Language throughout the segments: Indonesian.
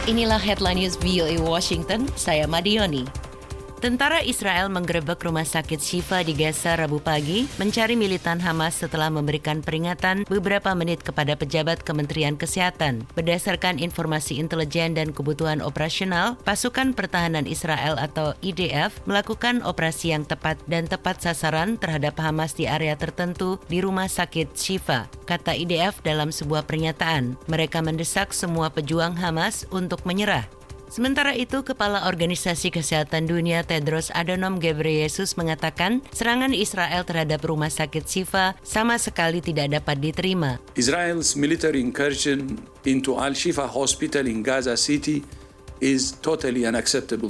Inilah Headline News VOA Washington, saya Madioni. Tentara Israel menggerebek rumah sakit Shifa di Gaza Rabu pagi mencari militan Hamas setelah memberikan peringatan beberapa menit kepada pejabat Kementerian Kesehatan. Berdasarkan informasi intelijen dan kebutuhan operasional, pasukan pertahanan Israel atau IDF melakukan operasi yang tepat dan tepat sasaran terhadap Hamas di area tertentu di rumah sakit Shifa, kata IDF dalam sebuah pernyataan. Mereka mendesak semua pejuang Hamas untuk menyerah. Sementara itu, Kepala Organisasi Kesehatan Dunia Tedros Adhanom Ghebreyesus mengatakan serangan Israel terhadap rumah sakit Shifa sama sekali tidak dapat diterima. Israel's military incursion into Al-Shifa Hospital in Gaza City is totally unacceptable.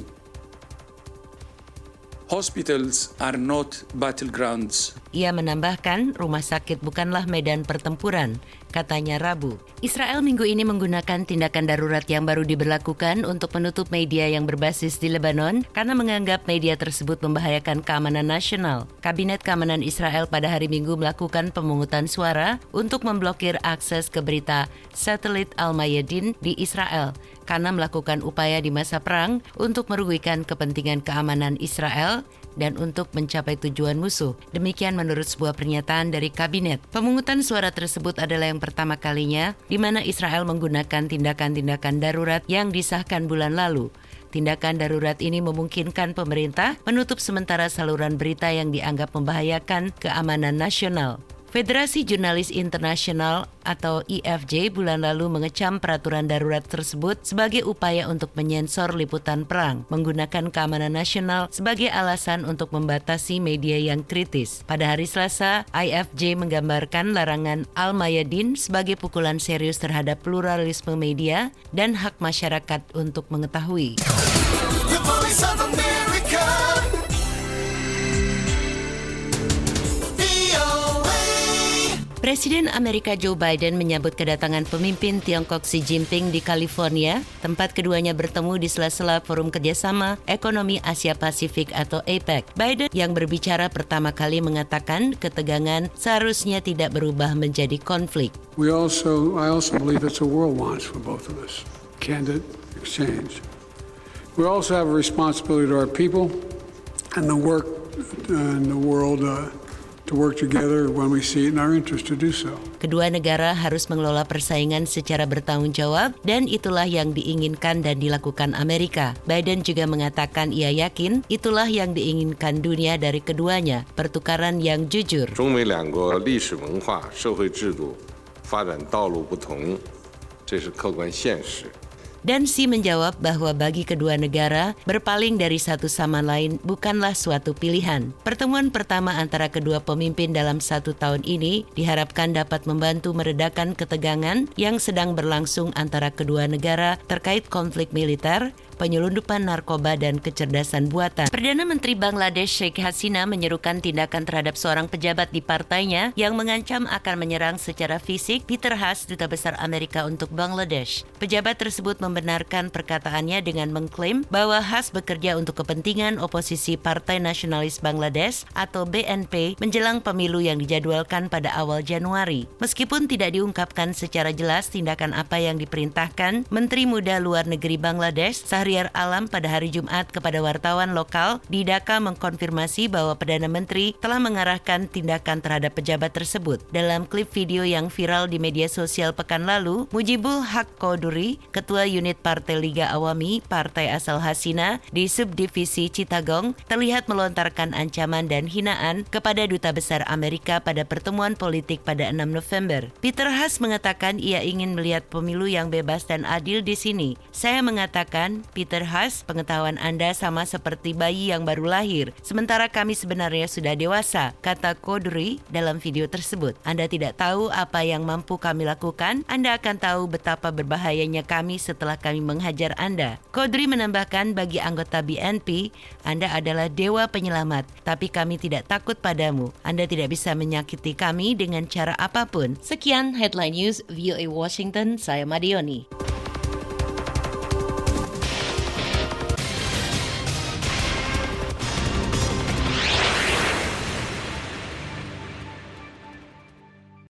Hospitals are not battlegrounds. Ia menambahkan, rumah sakit bukanlah medan pertempuran, katanya Rabu. Israel minggu ini menggunakan tindakan darurat yang baru diberlakukan untuk menutup media yang berbasis di Lebanon karena menganggap media tersebut membahayakan keamanan nasional. Kabinet Keamanan Israel pada hari Minggu melakukan pemungutan suara untuk memblokir akses ke berita satelit Al-Mayadin di Israel karena melakukan upaya di masa perang untuk merugikan kepentingan keamanan Israel dan untuk mencapai tujuan musuh. Demikian menurut sebuah pernyataan dari kabinet. Pemungutan suara tersebut adalah yang pertama kalinya di mana Israel menggunakan tindakan-tindakan darurat yang disahkan bulan lalu. Tindakan darurat ini memungkinkan pemerintah menutup sementara saluran berita yang dianggap membahayakan keamanan nasional. Federasi Jurnalis Internasional atau IFJ bulan lalu mengecam peraturan darurat tersebut sebagai upaya untuk menyensor liputan perang, menggunakan keamanan nasional sebagai alasan untuk membatasi media yang kritis. Pada hari Selasa, IFJ menggambarkan larangan Al-Mayadin sebagai pukulan serius terhadap pluralisme media dan hak masyarakat untuk mengetahui. The Voice of America. Presiden Amerika Joe Biden menyambut kedatangan pemimpin Tiongkok Xi Jinping di California, tempat keduanya bertemu di sela-sela Forum Kerjasama Ekonomi Asia Pasifik atau APEC. Biden yang berbicara pertama kali mengatakan ketegangan seharusnya tidak berubah menjadi konflik. I also believe it's a world launch for both of us. Candid exchange. We also have a responsibility to our people and the work in the world to work together when we see it in our interest to do so. Kedua negara harus mengelola persaingan secara bertanggung jawab dan itulah yang diinginkan dan dilakukan Amerika. Biden juga mengatakan ia yakin itulah yang diinginkan dunia dari keduanya, pertukaran yang jujur. 中美两国历史文化、社会制度发展道路不同，这是客观现实。 Dan Xi menjawab bahwa bagi kedua negara, berpaling dari satu sama lain bukanlah suatu pilihan. Pertemuan pertama antara kedua pemimpin dalam 1 tahun ini diharapkan dapat membantu meredakan ketegangan yang sedang berlangsung antara kedua negara terkait konflik militer, penyelundupan narkoba dan kecerdasan buatan. Perdana Menteri Bangladesh Sheikh Hasina menyerukan tindakan terhadap seorang pejabat di partainya yang mengancam akan menyerang secara fisik Peter Haas, Duta Besar Amerika untuk Bangladesh. Pejabat tersebut membenarkan perkataannya dengan mengklaim bahwa Haas bekerja untuk kepentingan oposisi Partai Nasionalis Bangladesh atau BNP menjelang pemilu yang dijadwalkan pada awal Januari. Meskipun tidak diungkapkan secara jelas tindakan apa yang diperintahkan, Menteri Muda Luar Negeri Bangladesh Shahriar Alam pada hari Jumat kepada wartawan lokal di Dhaka mengkonfirmasi bahwa Perdana Menteri telah mengarahkan tindakan terhadap pejabat tersebut. Dalam klip video yang viral di media sosial pekan lalu, Mujibul Haq Qoduri, Ketua Unit Partai Liga Awami, partai asal Hasina di subdivisi Chittagong, terlihat melontarkan ancaman dan hinaan kepada Duta Besar Amerika pada pertemuan politik pada 6 November. Peter Haas mengatakan ia ingin melihat pemilu yang bebas dan adil di sini. Saya mengatakan, Peter Haas, pengetahuan Anda sama seperti bayi yang baru lahir, sementara kami sebenarnya sudah dewasa, kata Qoduri dalam video tersebut. Anda tidak tahu apa yang mampu kami lakukan, Anda akan tahu betapa berbahayanya kami setelah kami menghajar Anda. Qoduri menambahkan bagi anggota BNP, Anda adalah dewa penyelamat, tapi kami tidak takut padamu. Anda tidak bisa menyakiti kami dengan cara apapun. Sekian Headline News VOA Washington, saya Madioni.